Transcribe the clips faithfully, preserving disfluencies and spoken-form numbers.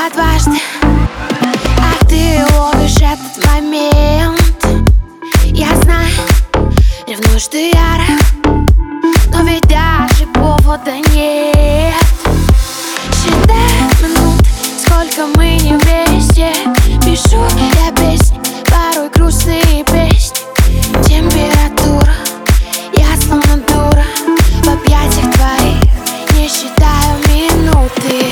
тебя дважды, а ты ловишь этот момент. Я знаю, ревнуешь ты яро, но ведь даже повода нет. Считай минут, сколько мы не вместе. Пишу я песни, порой грустные песни. Температура, я словно дура в объятиях твоих, не считаю минуты.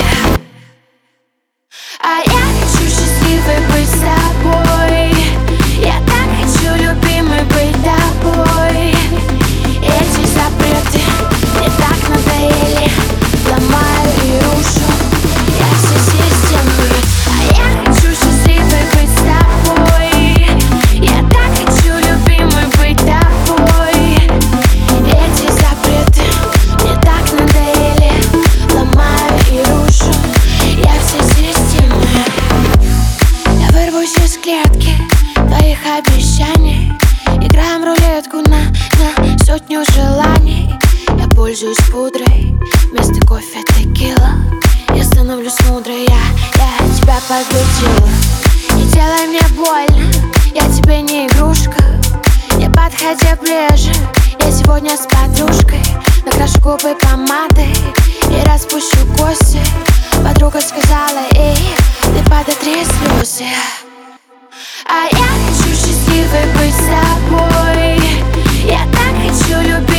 А я хочу счастливой быть с тобой. Я так хочу, любимый, быть тобой. Эти запреты мне так надоели, ломаю и рушу я все системы. А я хочу счастливой быть с тобой. Я так хочу, любимый, быть тобой. Эти запреты мне так надоели, ломаю и рушу я все системы. Я вырвусь из клетки твоих обещаний. Играем рулетку на, на сотню желаний. Я пользуюсь пудрой, вместо кофе текила. Я становлюсь мудрой, я, я тебя подбудила. Не делай мне больно, я тебе не игрушка. Не подходи ближе, я сегодня с подружкой. Накрашу губы помадой и распущу косы. Подруга сказала, эй, ты подотри слезы. А я хочу счастливой быть с тобой. Я так хочу любить.